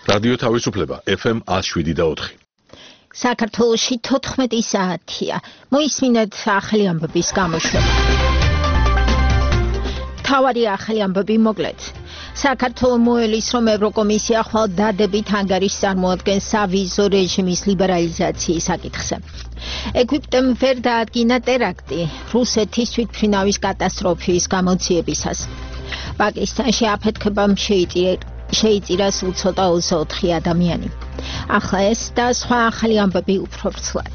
რადიო თავისუფლება FM 107.4. საქართველოში 14 საათია. მოისმინეთ ახალი ამბების გამოშვება. თავარი ახალი ამბები მოკლედ. საქართველოს მოელის, რომ ევროკომისია ხვალ დადებით ანგარიშს წარმოადგენს სავიზო რეჟიმის ლიბერალიზაციის საკითხზე. ეგვიპტემ ვერ დაადგინა ტერაქტი რუსეთის თვითმფრინავის კატასტროფის გამოძიებისას. პაკისტანში აფეთქებამ შეიწირა სულ ცოტა 24 ადამიანი. ახლა ეს და სხვა ახალი ამბები უფრო ვრცლად.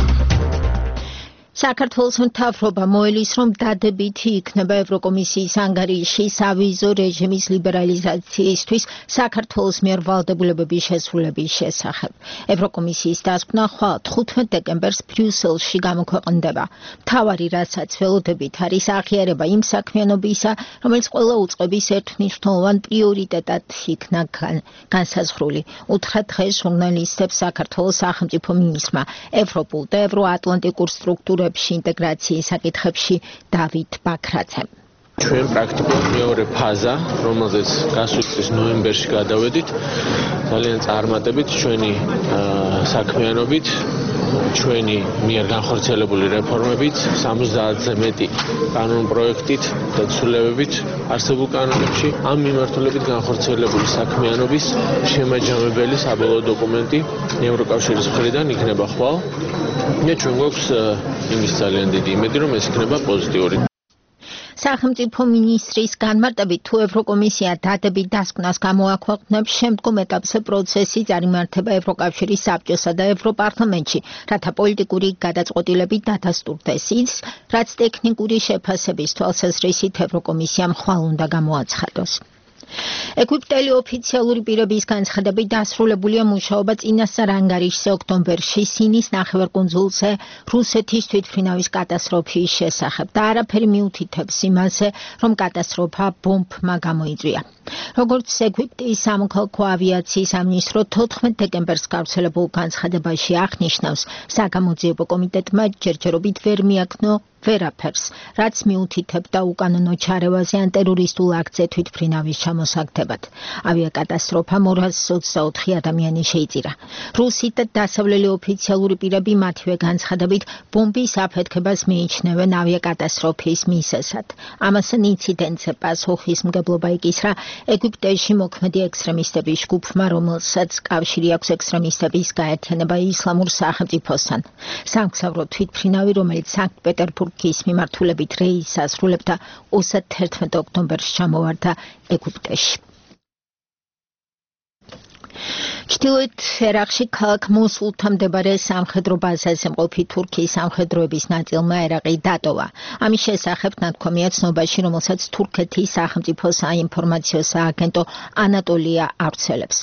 საქართველოს მთავრობა მოელის, რომ დადებითი იქნება ევროკომისიის ანგარიში სავიზო რეჟიმის ლიბერალიზაციისთვის საქართველოს მიერ ვალდებულებების შესრულების შესახებ. ევროკომისიის დასკვნა ხვალ 15 დეკემბერს ბრიუსელში გამოქვეყნდება. მთავარი რასაც ველოდებით არის აღიარება იმ საქმიანობისა, რომელიც ყველა უწყების ერთმნიშვნელოვან პრიორიტეტად იქნა განსაზღვრული. უთხრა დღეს ჟურნალისტებს საქართველოს სახელმწიფო მინისტრმა ევროპულ და ევროატლანტიკურ სტრუქტურებში ინტეგრაციის საკითხებში დავით ბაქრაძემ. ჩვენ პრაქტიკულად მეორე ფაზა, რომელზეც გასული წლის ნოემბერში გადავედით, ძალიან წარმატებით ჩვენი საქმიანობით, ჩვენი მიერ განხორციელებული რეფორმებით, 70-ზე მეტი კანონპროექტით და ცვლილებებით არსებულ კანონებში, ამ მიმართულებით განხორციელებული საქმიანობის შემაჯამებელი საბოლოო დოკუმენტი ევროკავშირის მხრიდან იქნება ხვალ. მე ჩვენ გვაქვს იმის ძალიან დიდი იმედი, რომ ეს იქნება პოზიტიური. სახელმწიფო მინისტრის განმარტებით, თუ ევროკომისია დადებით დასკვნას გამოაქვეყნებს, შემდგომ ეტაპზე პროცესი წარიმართება ევროკავშირის საბჭოსა და ევროპარლამენტში, რათა პოლიტიკური გადაწყვეტილებით დადასტურდეს ის, რაც ტექნიკური შეფასების თვალსაზრისით ევროკომისიამ ხვალ უნდა გამოაცხადოს. ეგვიპტელი ოფიციალური პირების განცხადებით დასრულებულია მუშაობა წინასწარ ანგარიშზე ოქტომბერში სინის ნახევარკუნძულზე რუსეთის თვითმფრინავის კატასტროფის შესახებ და არაფერი მიუთითებს იმაზე, რომ კატასტროფა ბომბმა გამოიწვია. როგორც ეგვიპტის სამოქალაქო ავიაციის სამინისტრო 14 დეკემბერს გავრცელებულ განცხადებაში აღნიშნავს, საგამოძიებო კომიტეტმა ჯერჯერობით ვერ მიაქნო ვერაფერს, რაც მიუთითებდა უკანონო ჩარევაზე ან ტერორისტულ აქტზე თვითმფრინავის ჩამოსაგდებად. ავიაკატასტროფამ 224 ადამიანი შეიწირა. რუსი და დასავლელი ოფიციალური პირები მათივე განცხადებით ბომბის აფეთქებას მიიჩნევენ ავიაკატასტროფის მიზეზად. ამასთან ინციდენტზე პასუხისმგებლობა იკისრა ეგვიპტეში მოქმედი ექსტრემისტების ჯგუფმა, რომელსაც კავშირი აქვს ექსტრემისტების გაერთიანება ისლამურ სახელმწიფოსთან. სამგზავრო თვითმფრინავი, რომელიც სანქტ-პეტერბურგის მიმართულებით რეისს ასრულებდა 31 ოქტომბერს ჩამოვარდა ეგვიპტეში. ჩრდილოეთ ერაყში ქალაქ მოსულთან მდებარე სამხედრო ბაზაზე მყოფი თურქიის სამხედროების ნაწილმა ერაყი დატოვა. ამის შესახებ ნათქვამია ცნობაში, რომელსაც თურქეთის სახელმწიფო საინფორმაციო სააგენტო ანატოლია ავრცელებს.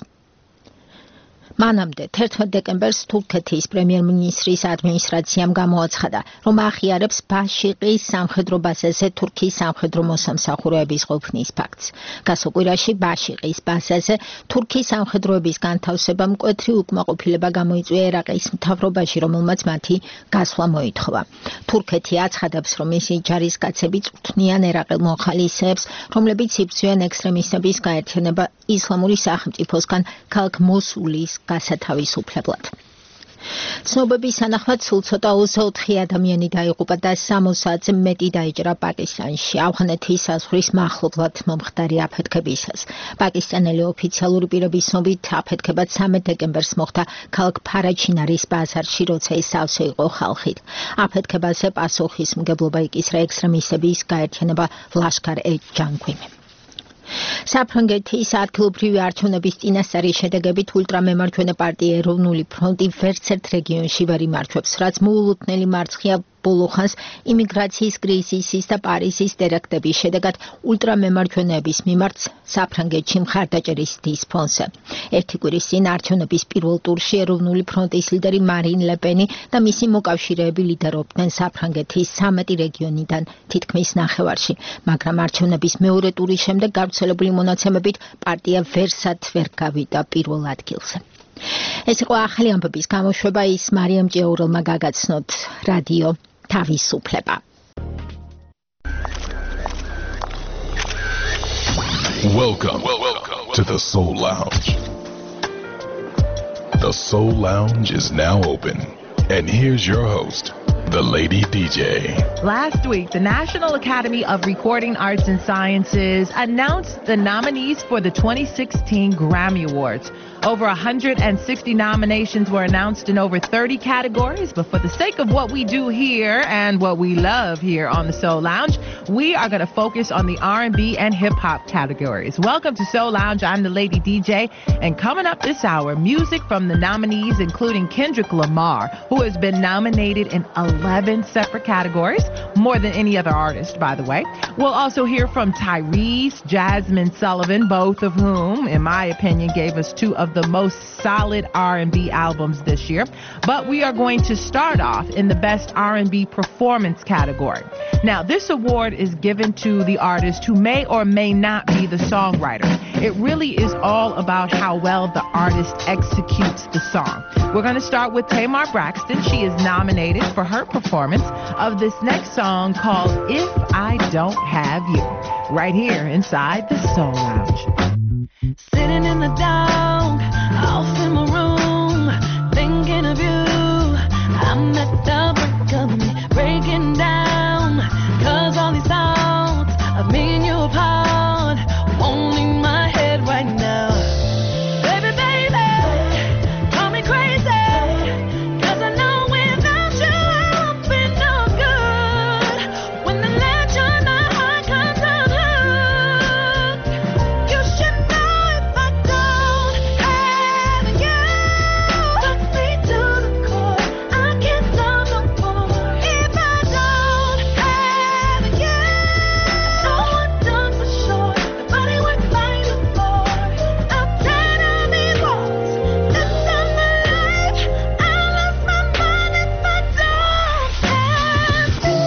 მანამდე 11 დეკემბერს თურქეთის პრემიერ-მინისტრის ადმინისტრაციამ გამოაცხადა, რომ აღიარებს ბაშიყის სამხედრო ბაზაზე თურქიის სამხედრო მოსამსახურეების ყოფნის ფაქტს. გასულ კვირაში ბაშიყის ბაზაზე თურქიის სამხედროების განთავსებამ მკვეთრი უკმაყოფილება გამოიწვია ერაყის მთავრობაში, რომელმაც მათი გასვლა მოითხოვა. თურქეთი აცხადებს, რომ მისი ჯარისკაცები წვრთნიან ერაყელ მოხალისეებს, რომლებიც იბრძვიან ექსტრემისტების გაერთიანება ისლამური სახელმწიფოსგან ქალაქ მოსულის გასათავისუფლებლად. ცნობების თანახმად სულ ცოტა 24 ადამიანი დაიღუპა და 60-ზე მეტი დაიჭრა პაკისტანში ავღანეთის საზღვრის მახლობლად მომხდარი აფეთქებისას. პაკისტანელი ოფიციალური პირების ცნობით აფეთქება 13 დეკემბერს მოხდა ქალაქ ფარაჩინარის ბაზარში, როცა ის სავსე იყო ხალხით. აფეთქებაზე პასუხისმგებლობა იკისრა ექსტრემისტების გაერთიანება ლაშქარ-ე-ჯანგვიმ. საფრანგეთის ადგილობრივი არჩევნების წინასწარი შედეგებით ულტრამემარჯვენე პარტია ეროვნული ფრონტი ვერც ერთ რეგიონში ვერ იმარჯვებს, რაც მოულოდნელი მარცხია ბოლოხანს იმიგრაციის კრიზისის და პარიზის ტერაქტების შედეგად ულტრამემარჯვენეების მიმართ საფრანგეთში მხარდაჭერის დისფონზე. ერთი კვირის წინ არჩევნების პირველ ტურში ეროვნული ფრონტის ლიდერი მარინ ლე-პენი და მისი მოკავშირეები ლიდერობდნენ საფრანგეთის 13 რეგიონიდან თითქმის ნახევარში, მაგრამ არჩევნების მეორე ტურის შემდეგ გავრცელებული მონაცემებით პარტია ვერსად ვერ გავიდა პირველ ადგილზე. ეს იყო ახალი ამბების გამოშვება, ის მარიამ ჭიაურელმა გაგაცნოთ რადიო თავისუფლება. Welcome to the Soul Lounge. The Soul Lounge is now open. And here's your host, the Lady DJ. Last week, the National Academy of Recording Arts and Sciences announced the nominees for the 2016 Grammy Awards. Over 160 nominations were announced in over 30 categories, but for the sake of what we do here and what we love here on the Soul Lounge, we are going to focus on the R&B and hip-hop categories. Welcome to Soul Lounge. I'm the Lady DJ, and coming up this hour, music from the nominees, including Kendrick Lamar, who has been nominated in 11 separate categories, more than any other artist, by the way. We'll also hear from Tyrese, Jasmine Sullivan, both of whom, in my opinion, gave us two of the most solid R&B albums this year. But we are going to start off in the Best R&B Performance category. Now, this award is given to the artist who may or may not be the songwriter. It really is all about how well the artist executes the song. We're going to start with Tamar Braxton. She is nominated for her performance of this next song called If I Don't Have You, right here inside the Soul Lounge. Sitting in the dark, off in my room, thinking of you. I'm at the brink of me breaking down, 'cause all these thoughts of me and you apart won't leave my head right now. Baby, baby, call me crazy, 'cause I know without you I'll be no good. When the ledge on my heart comes undone, you should know if I don't have you, puts me to the core. I can't love no more if I don't have you. No one done for sure, the body we're fighting for. I'm tired of these walls, this time my life. I lost my mind if I don't have you.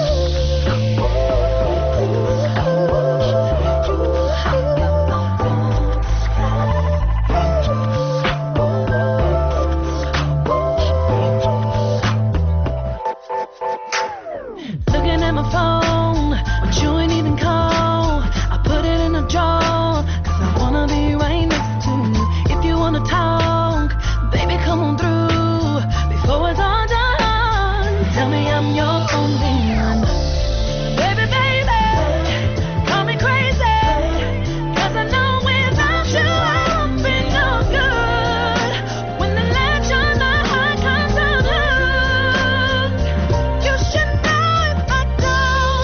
Looking at my phone, but you ain't even call. I put it in a drawer, 'cause I wanna be right next to you. If you wanna talk, baby, come on through before it's all done. Tell me I'm your only one. Baby, baby, call me crazy, 'cause I know without you I'll be no good. When the ledge on my heart comes undone, you should know if I don't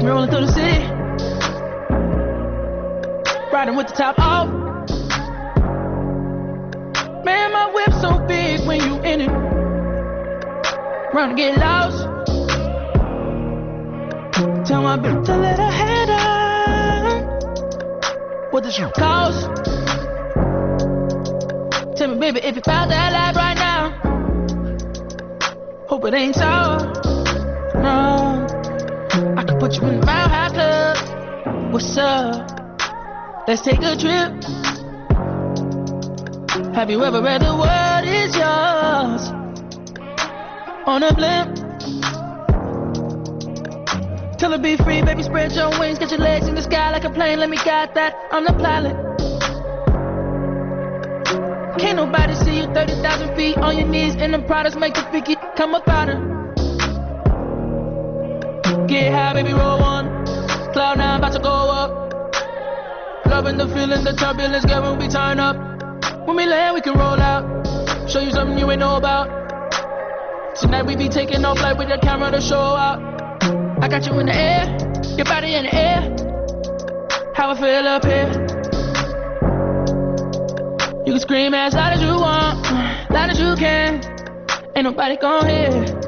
me rolling through the city, riding with the top off. Man, my whip's so big when you in it. Run to get lost. Tell my bitch to let her head on. What does it cost? Tell me, baby, if you found that life right now. Hope it ain't so. No, I could put you in the Mile High Club. What's up? Let's take a trip. Have you ever read the world is yours on a blimp? Tell her be free, baby, spread your wings. Get your legs in the sky like a plane. Let me guide that, I'm the pilot. Can't nobody see you 30,000 feet on your knees. And the products make the freaky come up out her. Get high, baby, roll one. Cloud nine, about to go up. Loving the feeling, the turbulence, girl, when we turn up. When we land, we can roll out. Show you something you ain't know about. Tonight we be taking off like with the camera to show out. I got you in the air, your body in the air. How I feel up here. You can scream as loud as you want, loud as you can. Ain't nobody gon' hear.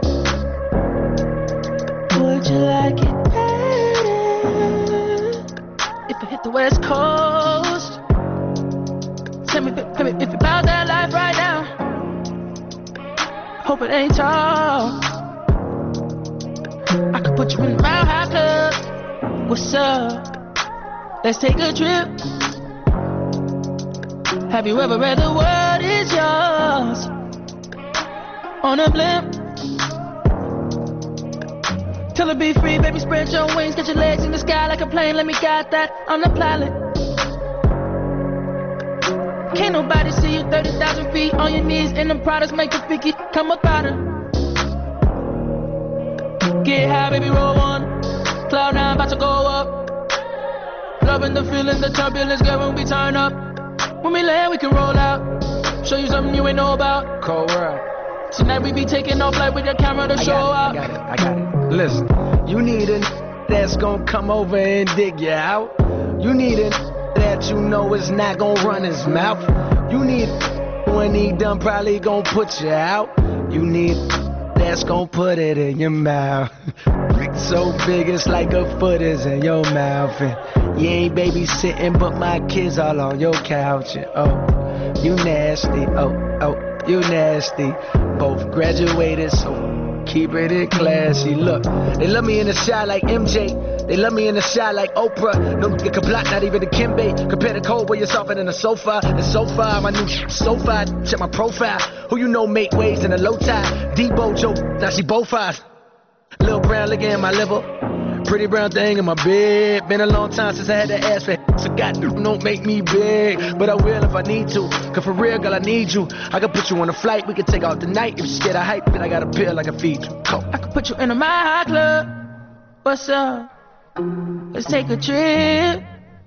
Would you like it better if I hit the West Coast? Tell me if you bout that life right now. Hope it ain't tall. I could put you in the Mile High Club. What's up? Let's take a trip. Have you ever read the world is yours on a blimp? Tell her be free, baby, spread your wings. Get your legs in the sky like a plane. Let me guide that, I'm the pilot. Can't nobody see you 30,000 feet on your knees. And the products make the freaky come up out her. Get high, baby, roll one. Cloud nine, about to go up. Loving the feeling, the turbulence, girl, when we turn up. When we land, we can roll out. Show you something you ain't know about. Cold world. Tonight we be taking off like with your camera to show out. I got it. Listen, you need a that's gonna come over and dig you out. You need a that you know is not gonna run his mouth. You need when he done probably gonna put you out. You need that's gonna put it in your mouth. So big it's like a foot is in your mouth. And you ain't babysitting but my kids all on your couch. And oh, you nasty. Oh, you nasty. Both graduated, so keep it classy. Look, they love me in the shot like MJ. They love me in the shot like Oprah. No nigga can block, not even the Kimbe. Compare the cold where you're softer than a sofa. And so far, my new so far. Check my profile. Who you know make waves in a low tide? Debo Joe, now she both eyes. Little brown liquor in my liver. Pretty brown thing in my bed. Been a long time since I had to ask for so God don't make me big. But I will if I need to. Cause for real, girl, I need you. I can put you on a flight. We can take out the night. If you're scared of hype, then I got a pill I can feed you. Go. I could put you in a Mile High Club. What's up? Let's take a trip.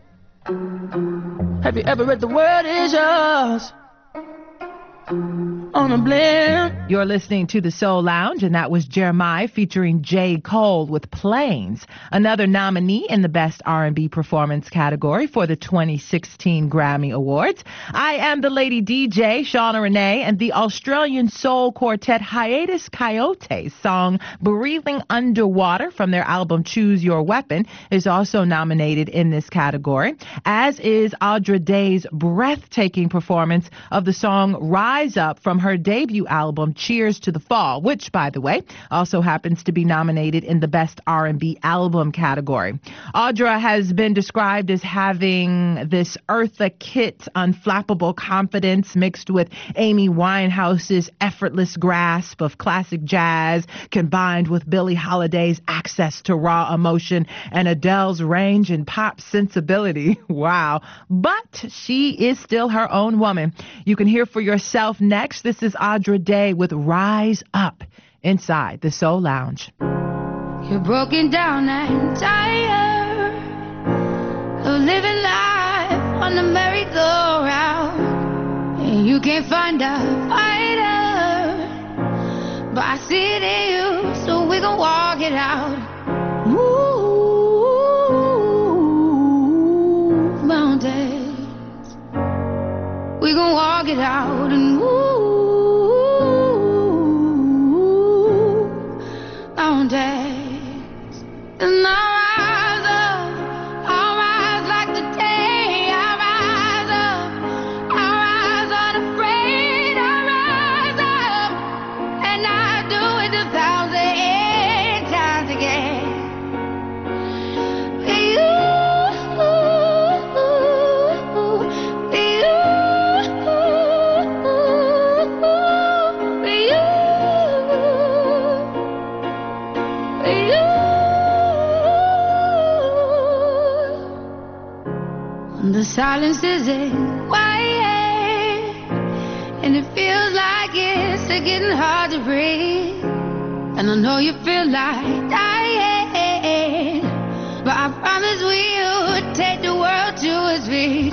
Have you ever read the world is yours on a blimp? You're listening to The Soul Lounge, and that was Jeremiah featuring J. Cole with Planes, another nominee in the Best R&B Performance category for the 2016 Grammy Awards. I am the Lady DJ, Shauna Renee, and the Australian soul quartet Hiatus Coyote's song Breathing Underwater from their album Choose Your Weapon is also nominated in this category, as is Audra Day's breathtaking performance of the song Rise Up from her debut album Cheers to the Fall, which, by the way, also happens to be nominated in the Best R&B Album category. Audra has been described as having this Eartha Kitt unflappable confidence mixed with Amy Winehouse's effortless grasp of classic jazz combined with Billie Holiday's access to raw emotion and Adele's range and pop sensibility. Wow. But she is still her own woman. You can hear for yourself next. This is Audra Day with Rise Up inside the Soul Lounge. You're broken down and tired of living life on the merry-go-round, and you can't find a fighter, but I see it in you, so we gon' walk it out. Ooh, it out and move mountains. And I rise up, I rise like the day. I rise up, I rise unafraid. I rise up, and I do it 1,000 times again. The silence isn't quiet, and it feels like it's getting hard to breathe. And I know you feel like dying, but I promise we'll take the world to its feet.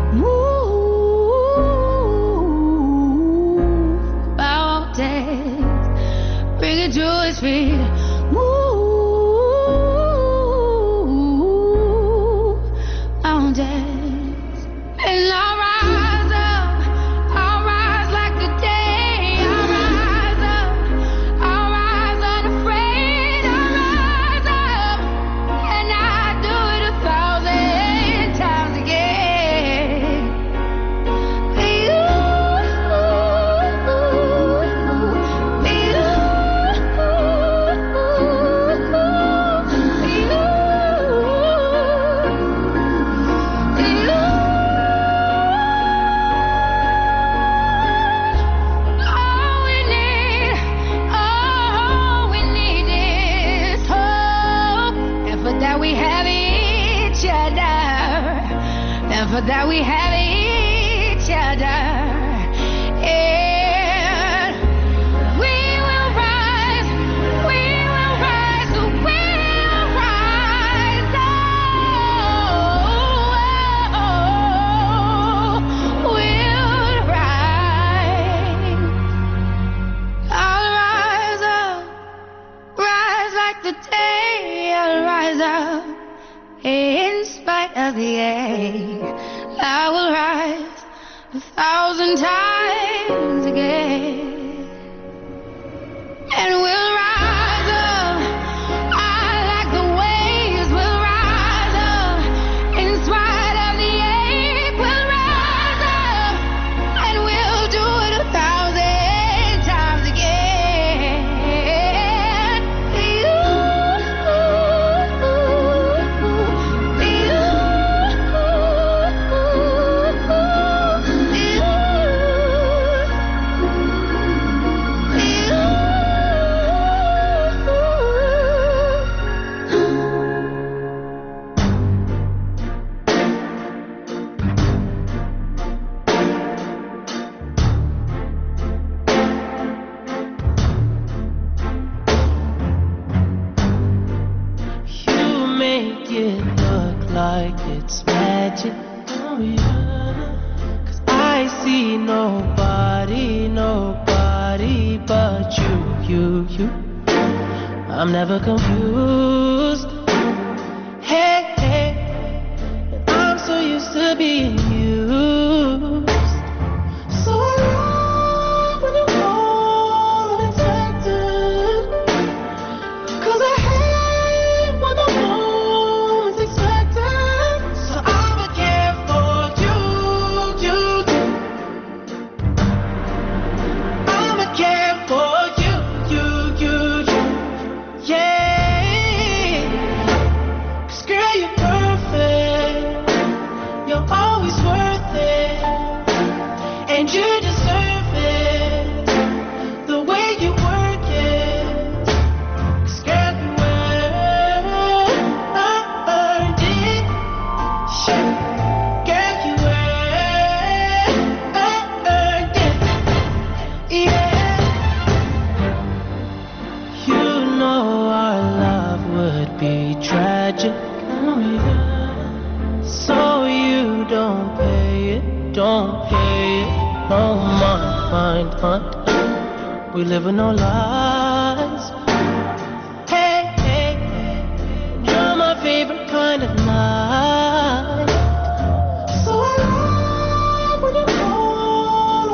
Move mountains, bring it to its feet. Move mountains. And I rise up, I rise like the day. I rise up, I rise unafraid. I rise up, and I do it 1,000 times again. For that we have each other, and we will rise, we will rise, so we'll rise, we'll rise. I'll rise up, rise like the day. I'll rise up in spite of the ache. I will rise 1,000 times again, and we'll rise up. I like the waves. We'll rise up in spite of the ache. We'll rise up, and we'll do it 1,000 times again. Like it's magic, oh yeah. 'Cause I see nobody but you. I'm never confused. Hey, and I'm so used to being used. So I love when you call unexpected, 'cause I hate when the moment's expected. So I'ma care for you. I'ma care for you. Yeah. 'Cause girl, you're perfect. You're always worth it, and you deserve it. The way you work it, 'cause girl, you earned it. Shit, girl, you earned it. Yeah. You know our love would be tragic, oh yeah. So you don't pay it. No mind. We live in no lies. Hey, you're my favorite kind of night. So I love when you call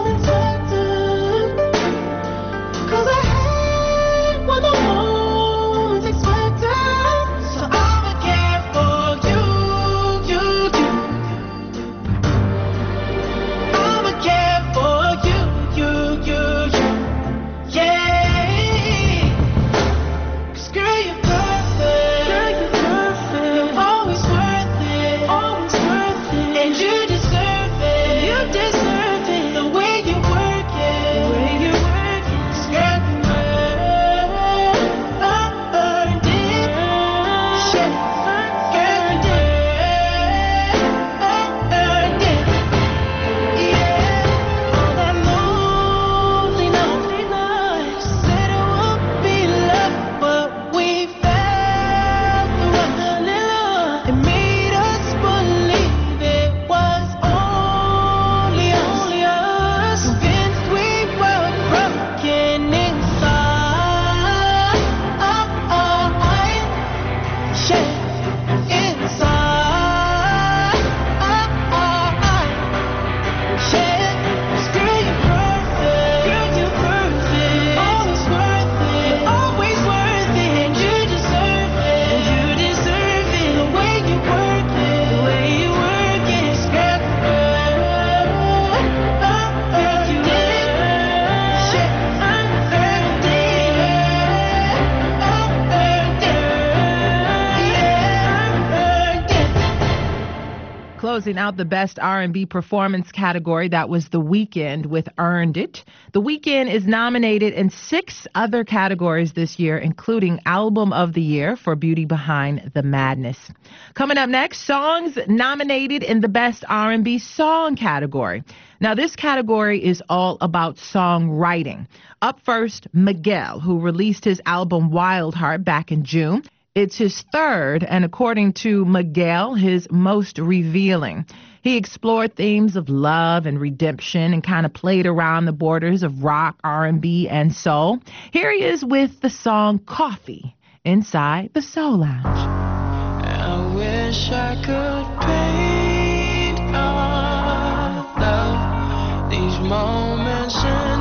closing out the Best R&B Performance category, that was The Weeknd with Earned It. The Weeknd is nominated in 6 other categories this year, including Album of the Year for Beauty Behind the Madness. Coming up next, songs nominated in the Best R&B Song category. Now, this category is all about songwriting. Up first, Miguel, who released his album Wild Heart back in June. It's his third, and according to Miguel, his most revealing. He explored themes of love and redemption and kind of played around the borders of rock, R&B, and soul. Here he is with the song Coffee inside the Soul Lounge. I wish I could paint our love, these moments in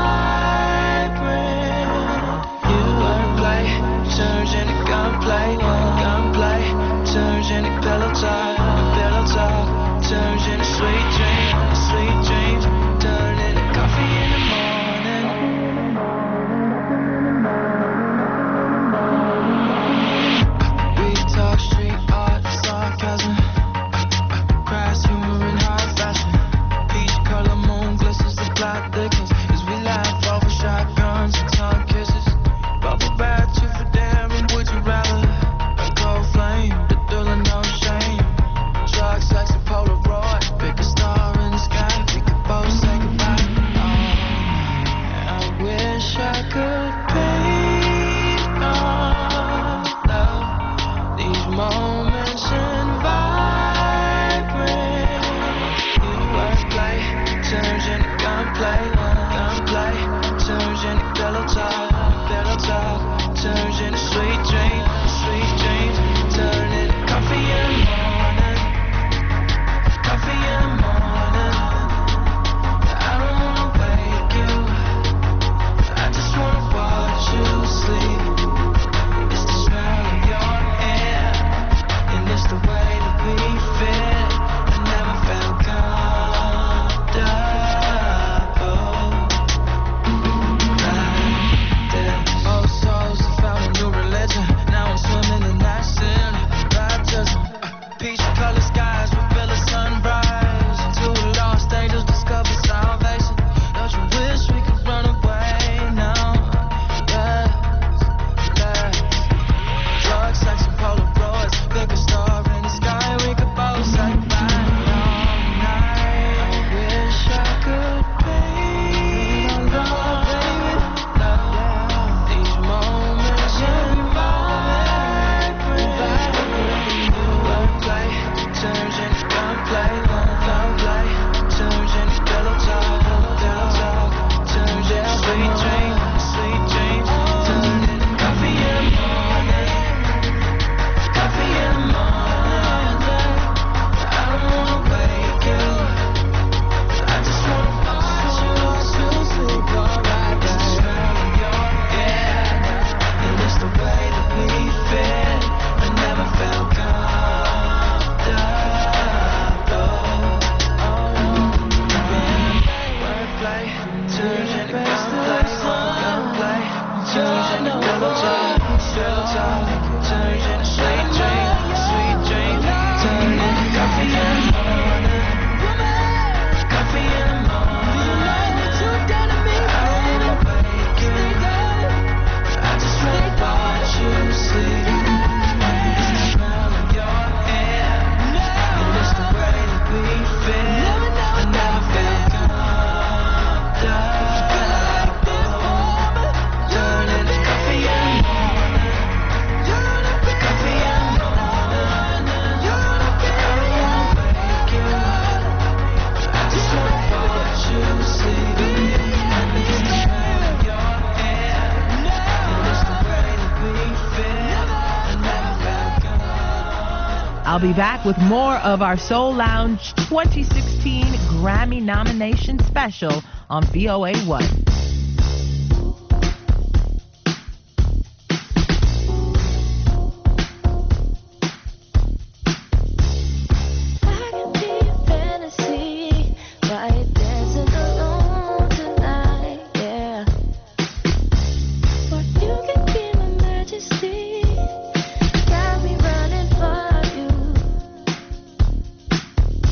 vibrant. You are play, turns into gunplay, turns into pillow talk, turns into sweet dreams, turn into coffee in the morning. We talk street art, sarcasm, crass humor in high fashion. Peach color moon glistens, the plot thickens as we laugh over shotguns and tongue kisses. Bubble bath, you for damn, would you rather? A cold flame, the thrill of no shame. Drugs, sex, and Polaroid. Pick a star in the sky, we could both say goodbye. I wish I could paint our love, these moments in vibrant. You wordplay, turns into gunplay, turns into pillow talk, turns into sweet dreams, turn into coffee in the morning, coffee in the morning. I don't wanna wake you, I just wanna watch you sleep. It's the smell of your hair, and it's the way that we fit. I never felt comfortable like this. Old souls have found a new religion. Now I'm swimming in that sin. Baptism, peach colored skies reveal a sunrise. Two lost angels discover salvation. Don't you wish we could run away now? Yes. Drugs, sex, and Polaroids. Pick a star in the sky, we could both say goodbye. All night, I wish I could paint our love, these moments in vibrant. You wordplay, turns into gunplay, turns into pillow talk, turns into sweet dreams, turn into coffee in the morning, coffee in the morning. I don't wanna wake you, I just wanna watch you sleep. Alright, it's the smell of your hair, and it's the way that we fit. I never felt comfortable. Wordplay, turns into gunplay, turns into pillow talk, turns into sweet dreams, turn into coffee in the morning, coffee in the morning. I don't wanna wake you, I just wanna watch you sleep. It's the smell of your hair, and it's the way that we fit. I never felt comfortable. Turn into coffee in the morning, coffee in the morning. I don't wanna wake you, I just wanna watch you sleep. It's the smell of your hair, and it's the way that we fit. I never felt comfortable. I'll be back with more of our Soul Lounge 2016 Grammy nomination special on VOA1. I can be a fantasy, why you dancing alone tonight, yeah. Or you can be my majesty, got me running for you.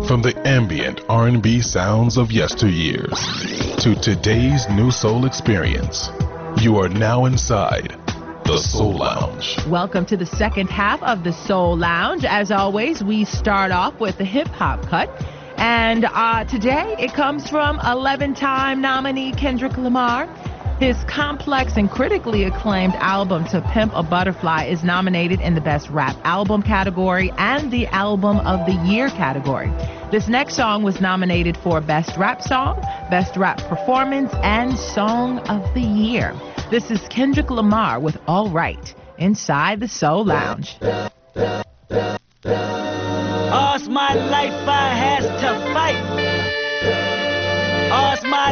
From the ambient R&B sounds of yesteryears to today's new soul experience, you are now inside the Soul Lounge. Welcome to the second half of the Soul Lounge. As always, we start off with the hip-hop cut. And today it comes from 11-time nominee Kendrick Lamar. His complex and critically acclaimed album To Pimp a Butterfly is nominated in the Best Rap Album category and the Album of the Year category. This next song was nominated for Best Rap Song, Best Rap Performance, and Song of the Year. This is Kendrick Lamar with All Right inside the Soul Lounge. All's my life I has to fight. All's my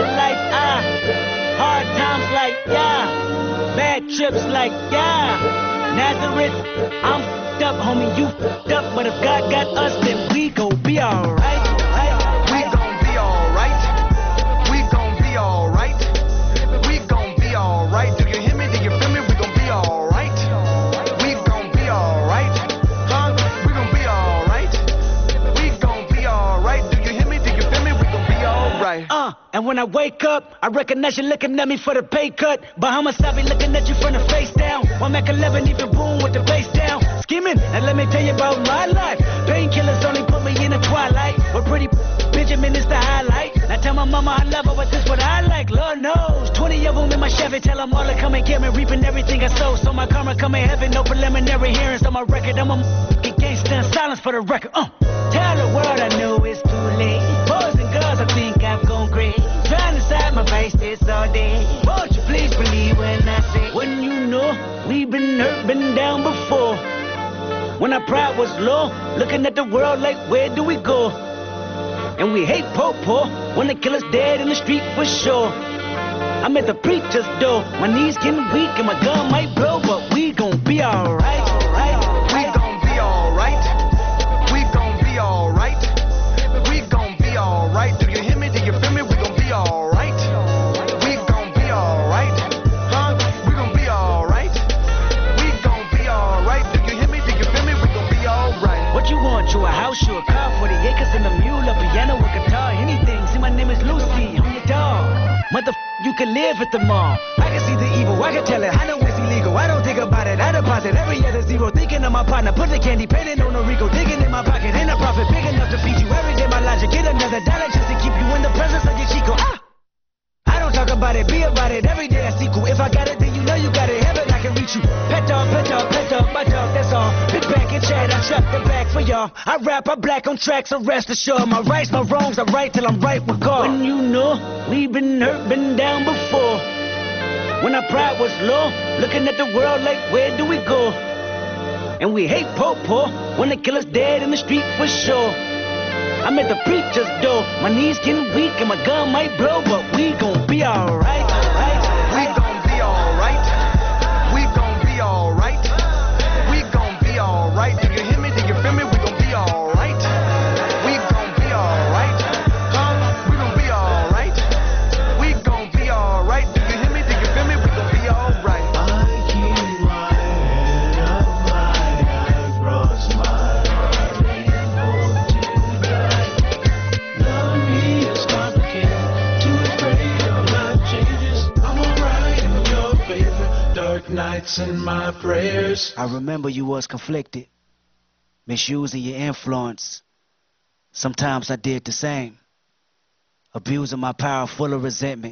life hard times like, yeah. Bad trips like, yeah. Nazareth, I'm f***ed up, homie, you f***ed up. But if God got us, then we gon' be alright. We gon' be alright. We gon' be alright. We gon' be alright. Do you hear me? Do you feel me? We gon' be alright. We gon' be alright. Huh? We gon' be alright. We gon' be alright. Do you hear me? Do you feel me? We gon' be alright. And when I wake up, I recognize you looking at me for the pay cut. Bahamas, I be looking at you from the face down. One Mac 11, even boom with the bass down. Skimming, and let me tell you about my life. Painkillers only put me in the twilight. But pretty Benjamin is the highlight. Now tell my mama I love her, but this what I like. Lord knows, 20 of them in my Chevy. Tell them all to come and get me, reaping everything I sow. So my karma come in heaven, no preliminary hearings on my record. I'm a gangster in silence for the record. Tell the world I know it's too late. Boys and girls, I think I've gone crazy. Trying to side my face this all day. Won't you please believe when I say, when you know we've been hurt, been down before. When our pride was low, looking at the world like, where do we go? And we hate po-po when they kill us dead in the street for sure. I'm at the preacher's door, my knees getting weak and my gun might blow, but we gon' be alright. We gon' be alright. We gon' be alright. We gon' be alright. Do you hear me? Do you feel me? We gon' be alright. We gon' be alright. Huh? We gon' be alright. We gon' be alright. Do you hear me? Do you feel me? We gon' be alright. What you want? You a house, you a car, 40 acres and a mule, a piano, a guitar, anything. See, my name is Lucy, I'm your dog. You can live at the mall. I can see the evil, I can tell it. I know it's illegal, I don't think about it. I deposit every other zero, thinking of my partner. Put the candy, painting on a Rico, digging in my pocket. Ain't a profit big enough to feed you every day. My logic, get another dollar just to keep you in the presence of your Chico. I don't talk about it, be about it. Every day I see cool. If I got it, then you know you got it. Heaven, I can reach you. Pet dog, my dog, that's all. Big back and chat, I trap the back for y'all. I rap, I black on track, so rest assured. My rights, my wrongs, I right till I'm right with God. When you know we've been hurt, been down before. When our pride was low, looking at the world like, where do we go? And we hate po-po when they kill us dead in the street for sure. I'm at the preacher's door, my knees getting weak and my gun might blow, but we gon' be alright. We gon' be alright. We gon' be alright. We gon' be alright. Do you hear me? Do you feel me? We gon' be alright. We gon' be alright. Huh? We gon' be alright. We gon' be alright. Do you hear me? Do you feel me? We gon' be alright. I keep my head up high, I cross my heart and hope to die. Love me is complicated, too afraid of life changes. I'm alright in your favor, dark nights and my prayers. I remember you was conflicted, misusing your influence. Sometimes I did the same, abusing my power full of resentment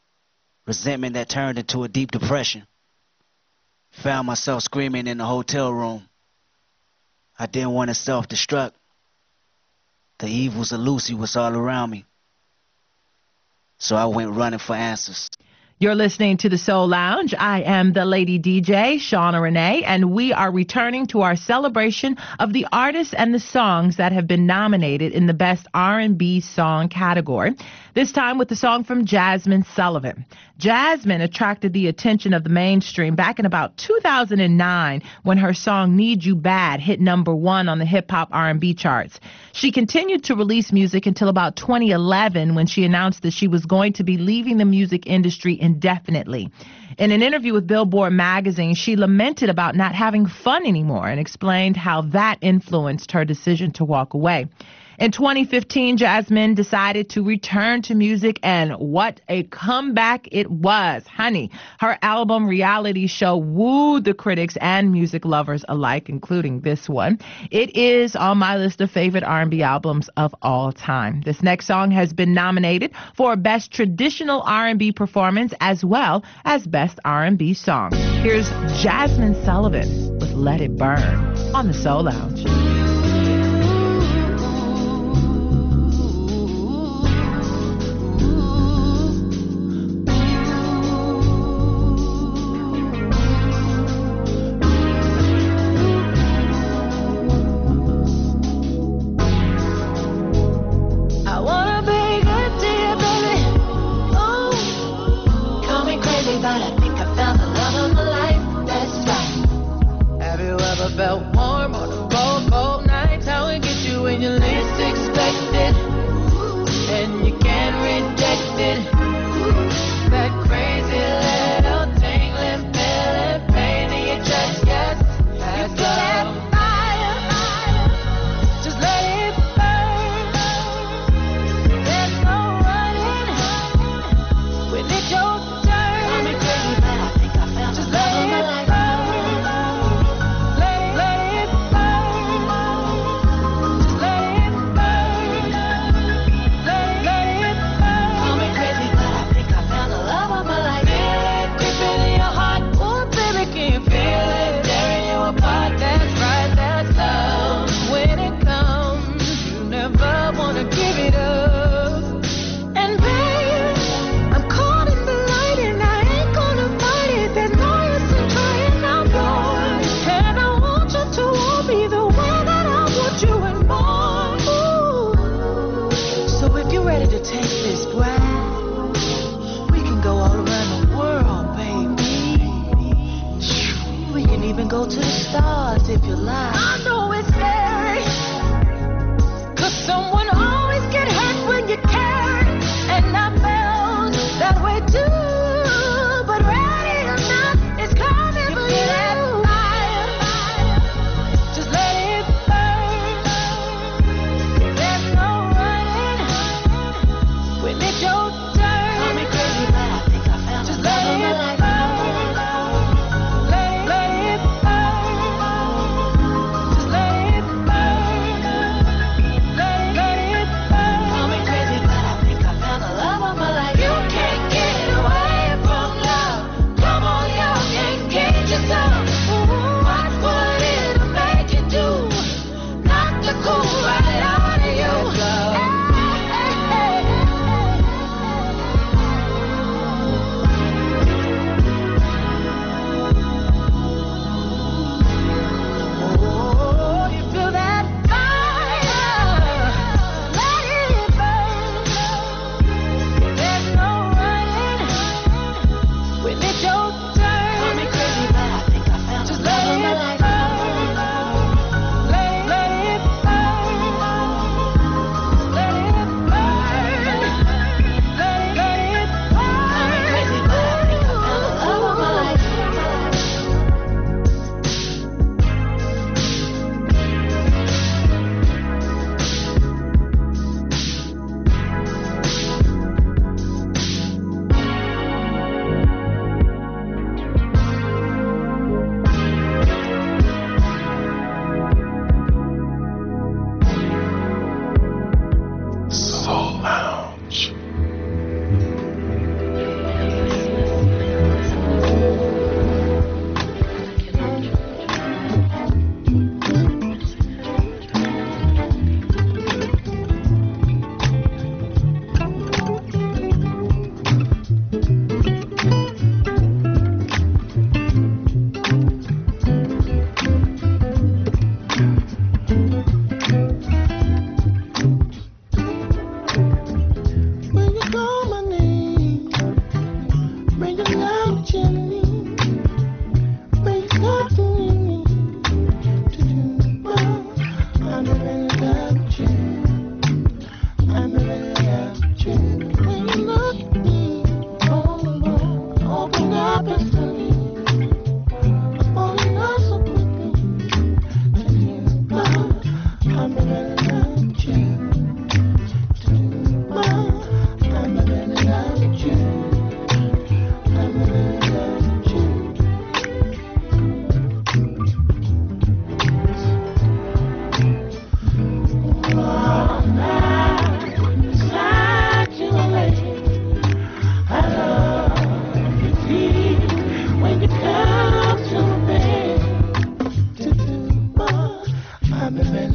that turned into a deep depression. Found myself screaming in the hotel room. I didn't want to self-destruct. The evils of Lucy was all around me. So I went running for answers. You're listening to the Soul Lounge. I am the Lady DJ, Shauna Renee, and we are returning to our celebration of the artists and the songs that have been nominated in the Best R&B Song category, this time with the song from Jazmine Sullivan. Jazmine attracted the attention of the mainstream back in about 2009 when her song Need You Bad hit #1 on the hip-hop R&B charts. She continued to release music until about 2011 when she announced that she was going to be leaving the music industry indefinitely. In an interview with Billboard magazine, she lamented about not having fun anymore and explained how that influenced her decision to walk away. In 2015, Jasmine decided to return to music, and what a comeback it was. Honey, her album Reality Show wooed the critics and music lovers alike, including this one. It is on my list of favorite R&B albums of all time. This next song has been nominated for Best Traditional R&B Performance as well as Best R&B Song. Here's Jasmine Sullivan with Let It Burn on the Soul Lounge. Felt warm on a cold, cold night. How it gets you when you least expect it, and you can't reject it. That crazy little tingling feeling, pain in your chest, yes. You feel that fire, just let it burn. There's no running when it's your turn. Call me crazy, but I think I found just let it burn. Go to the stars if you like. I know it's scary, 'cause someone always get hurt when you care, and I felt that way too. But ready or not, it's coming for you. Fire, just let it burn. There's no running when it's your turn. Call me crazy, but I think I found just let it burn.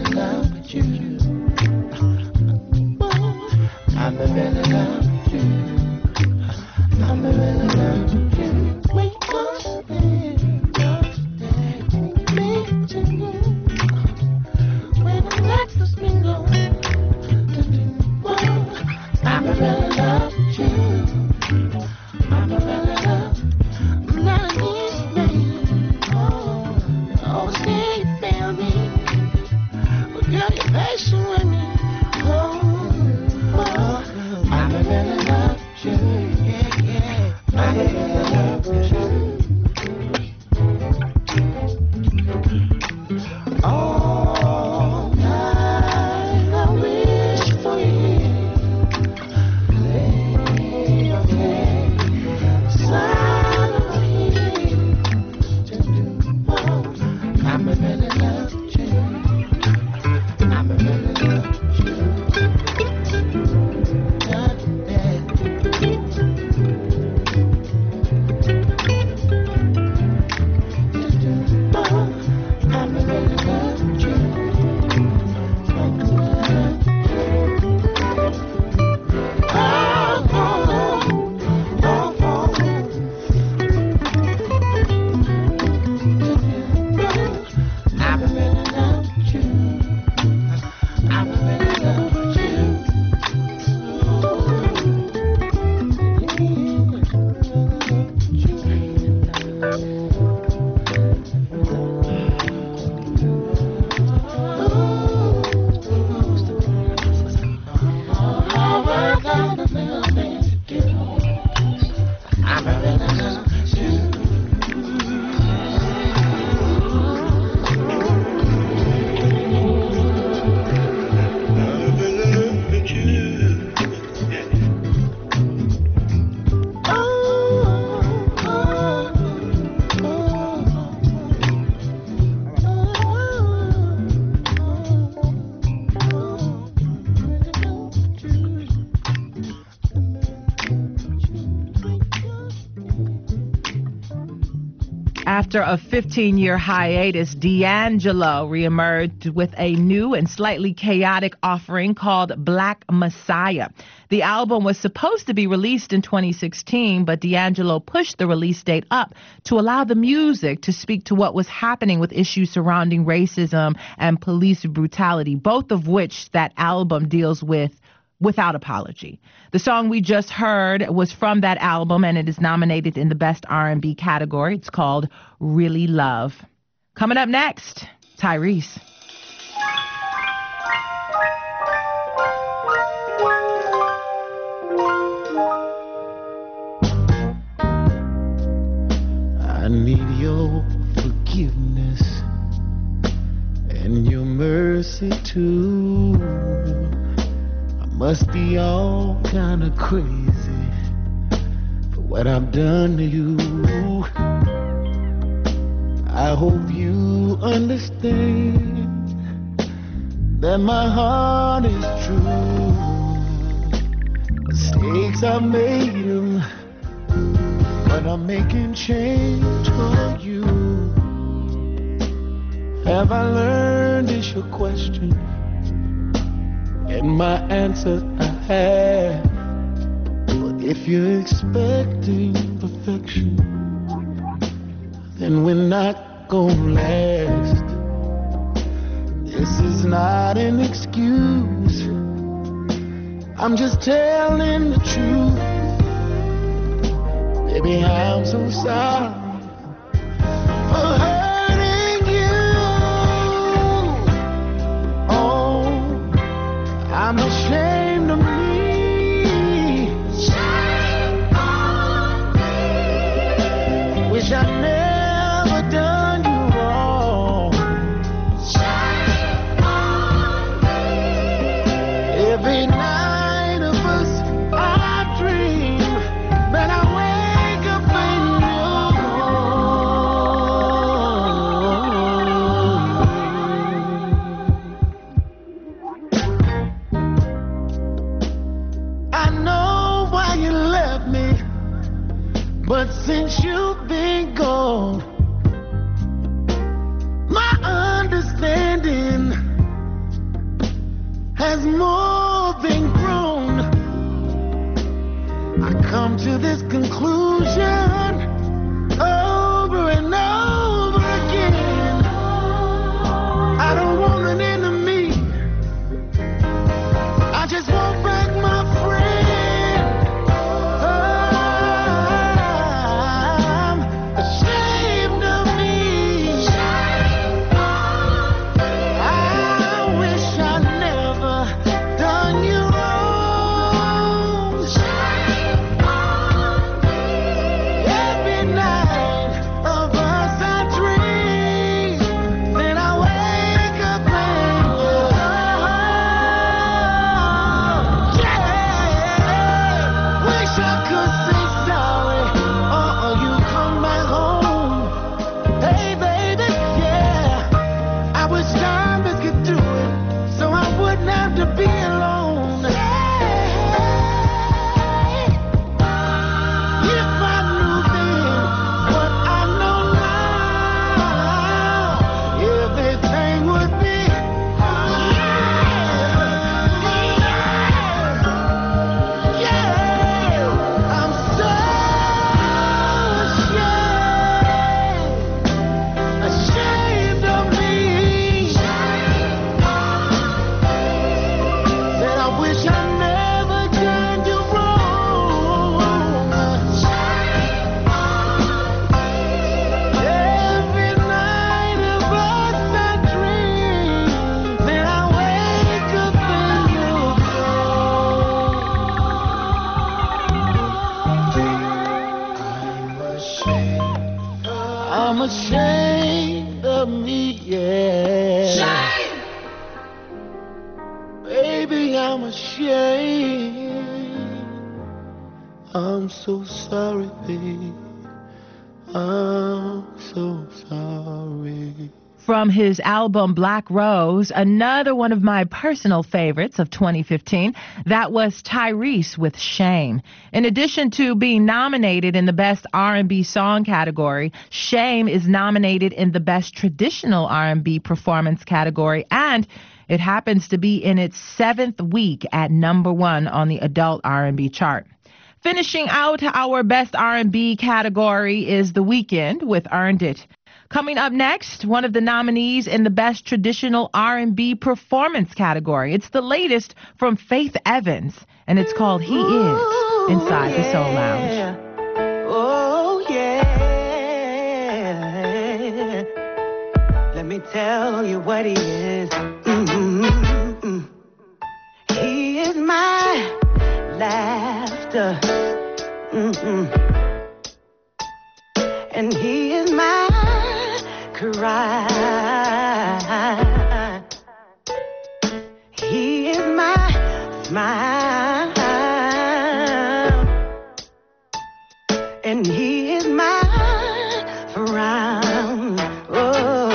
in love with you. I'm in love with you. I'm in love with you. We just me to you. When the next is me go. I'm in love with you. I'm in love. I'm not an easy man. Oh, see you feel me. But girl, you're patient with me. I'm in love with you. Yeah. I'm in love with you. All night I wish for you. Lay your head side of me. I'm in love with you. I'm in love with you. After a 15-year hiatus, D'Angelo reemerged with a new and slightly chaotic offering called Black Messiah. The album was supposed to be released in 2016, but D'Angelo pushed the release date up to allow the music to speak to what was happening with issues surrounding racism and police brutality, both of which that album deals with without apology. The song we just heard was from that album, and it is nominated in the Best R&B category. It's called Really Love. Coming up next, Tyrese. I need your forgiveness and your mercy too. Must be all kind of crazy for what I've done to you. I hope you understand that my heart is true. Mistakes I made them, but I'm making change for you. Have I learned is your question? And my answer I have. But if you're expecting perfection, then we're not gonna last. This is not an excuse, I'm just telling the truth. Baby, I'm so sorry for hurting you. Oh, I'm ashamed of me. Shame on me. Wish I never done you wrong. Shame on me. Every night of us, I dream that I wake up in your is more than grown. I come to this conclusion over and over again. I don't want an enemy. I just want back my friend. I'm ashamed of me. I wish I never done you wrong. Every night of us I dream, then I wake up and wish I could say sorry, or you come back home. Hey baby, yeah, I wish time could do it, so I wouldn't have to be alone. If I knew then what I know now, everything would be I'm so ashamed of me. That I wish I never done you wrong. Every night of us I dream, then I wake up and you're gone. I'm ashamed of me, yeah. Baby, I'm ashamed. I'm so sorry, babe. I'm so sorry. From his album Black Rose, another one of my personal favorites of 2015, that was Tyrese with Shame. In addition to being nominated in the Best R&B Song category, Shame is nominated in the Best Traditional R&B Performance category, and it happens to be in its 7th week at #1 on the Adult R&B chart. Finishing out our Best R&B category is The Weeknd with Earned It. Coming up next, one of the nominees in the Best Traditional R&B Performance category. It's the latest from Faith Evans, and it's called He Is, inside the Soul Lounge. Oh, yeah. Let me tell you what he is. He is my laughter. And he is my cry. He is my smile. And he is my frown. Oh,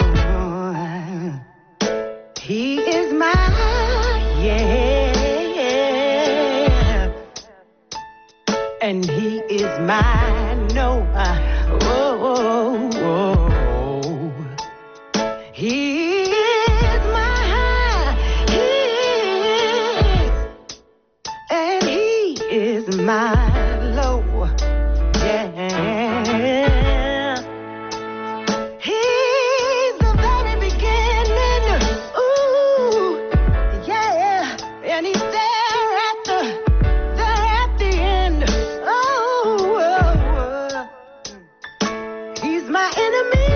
he is my yeah. And he is my no. He is my high. He is. And he is my low. Yeah. He's the very beginning. Ooh, yeah. And he's there at the end. Oh, he's my enemy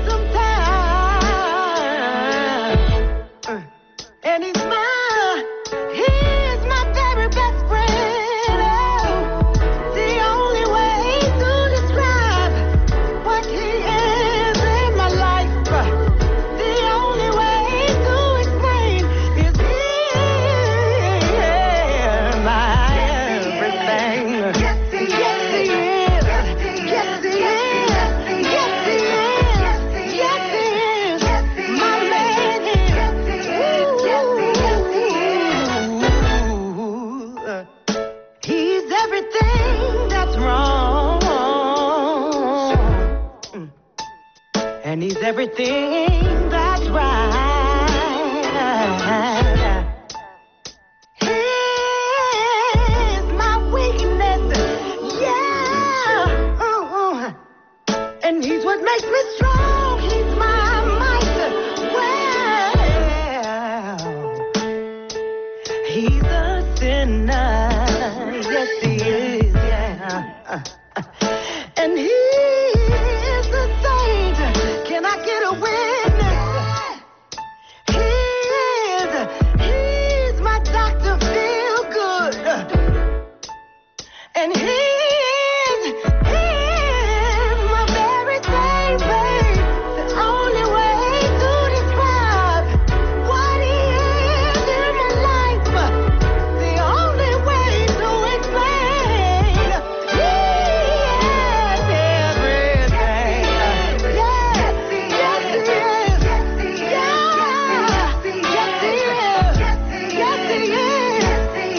sometimes. And he's my very best friend. Oh, the only way to describe what he is in my life, the only way to explain is he is my everything. Yes, he is. Yes, he is. Yes, he is. Yes, he is. Yes, he is. My man is. He's everything that's wrong, and he's everything that's right. He's a sinner. Yes, he is, yeah. And he is the saint. Can I get a witness? He's my Dr. Feel Good. And he's my very same babe. The only way to describe what he is in my life, the only way to explain, he is everything. Yes, he is. Yes, he is. Yes, he is. Yes, he is.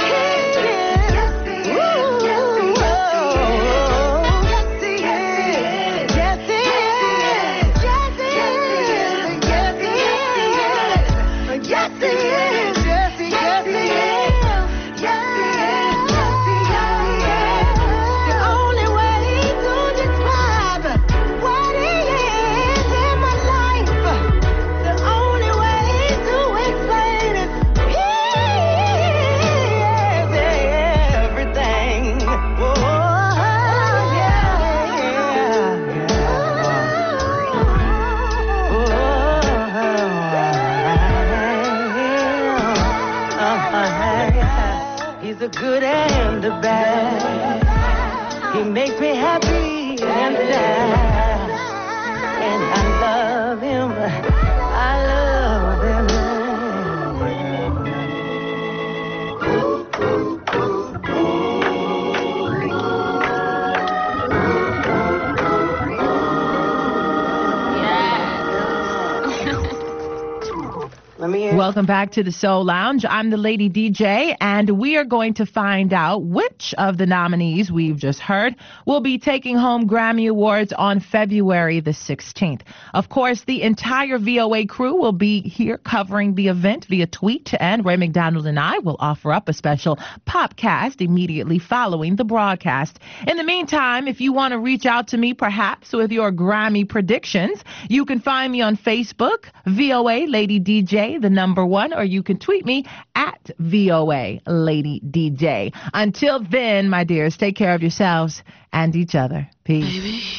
He's a good and a bad. He makes me happy and sad. And I love him. I love him. Welcome back to the Soul Lounge. I'm the Lady DJ, and we are going to find out which of the nominees we've just heard will be taking home Grammy Awards on February the 16th. Of course, the entire VOA crew will be here covering the event via tweet, and Ray McDonald and I will offer up a special popcast immediately following the broadcast. In the meantime, if you want to reach out to me, perhaps with your Grammy predictions, you can find me on Facebook, VOA Lady DJ, the number 1, or you can tweet me at VOA Lady DJ. Until then, my dears, take care of yourselves and each other. Peace.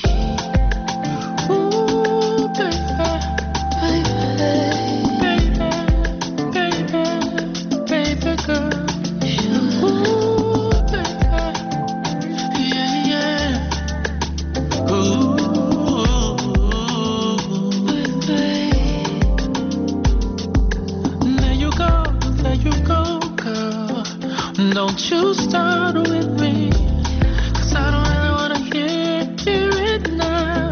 Don't you start with me, 'cause I don't really wanna hear it now.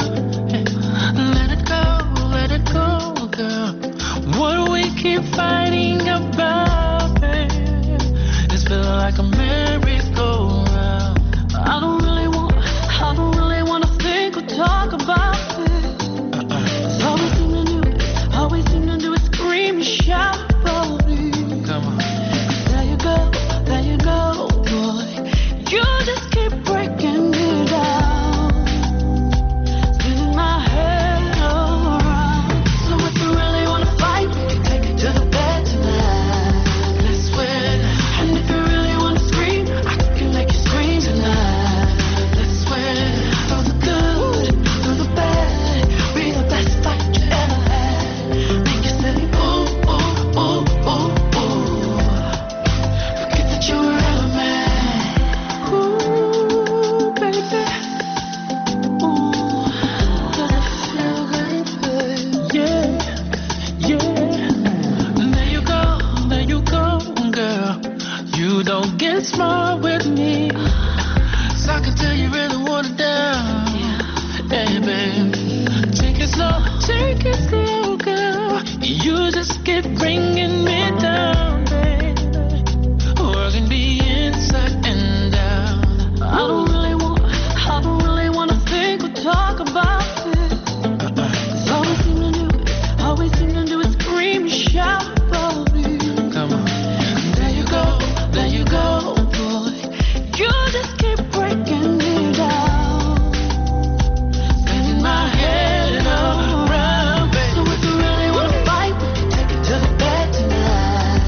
Let it go, girl. What do we keep fighting about, babe? It's feeling like a merry-go-round. I don't really wanna think or talk about it. 'Cause all we seem to do is scream and shout about it. Come on. There you go, boy. You just keep breaking me down, spinning my head around. So if you really wanna fight, we can take it to the bed tonight. Let's win. And if you really wanna scream, I can make you scream tonight. Let's win. Through the good, through the bad, be the best fight you ever had. Make you say, ooh, ooh, ooh, ooh, ooh. Forget that you were ever mad. Ooh, baby. Ooh, does it feel good, babe? Yeah. There you go, girl. You don't get smart with me, so I can tell you really want it down. Hey, babe, take it slow, girl. You just keep bringing me down, babe. Working me inside and out. I don't really wanna think or talk about it. 'Cause all we seem to do is scream and shout about it. Come on. There you go, boy. You just keep breaking me down, spinning my head around, baby. So if you really wanna fight, we can take it to the bed tonight.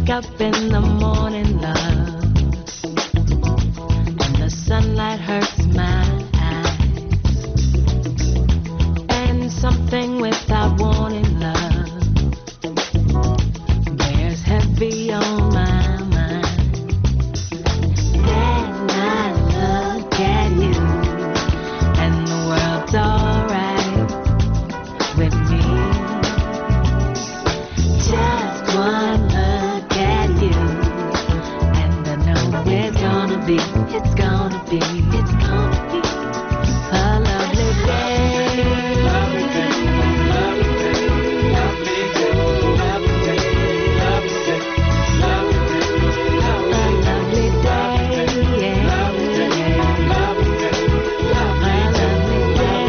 wake up in the morning, love, and the sunlight hurts my eyes, and something without warning, love, bears heavy on my mind. Then I look at you, and the world's alright with me. Just one look at you, and I know it's gonna be a lovely day. Lovely day, lovely day, lovely day, lovely day, lovely day, lovely day, lovely day, yeah. Lovely day, lovely day, lovely day,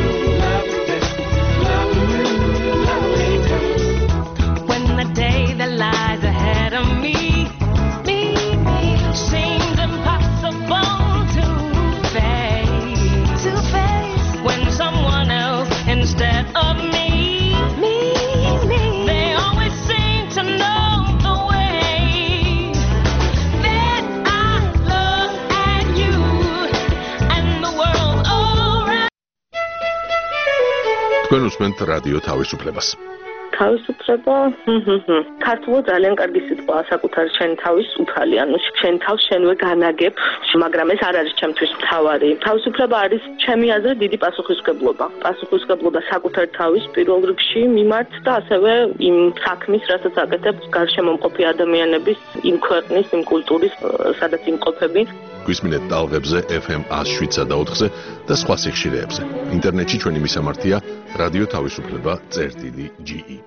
lovely day. When the day that lies ahead of me seems impossible to face. When someone else instead of me, they always seem to know the way. Then I look at you and the world around. თქვენ უსმენთ რადიო თავისუფლებას. თავისუფლება ქართულად ძალიან კარგი სიტყვაა საკუთარ შენ თავის უფალი, ანუ შენ თავს შენვე განაგებ, მაგრამ ეს არ არის ჩემთვის მთავარი. თავისუფლება არის ჩემი აზრით დიდი პასუხისმგებლობა. პასუხისმგებლობა საკუთარ თავის პირველ რიგში მიმართ და ასევე იმ საქმის, რასაც აკეთებს გარშემო მყოფი ადამიანების, იმ ქვეყნის, იმ კულტურის, სადაც იმყოფები. გვისმინეთ ტალღებზე FM 107.4-ზე და სხვა სიხშირეებზე. ინტერნეტში ჩვენი მისამართია რადიო თავისუფლება.ge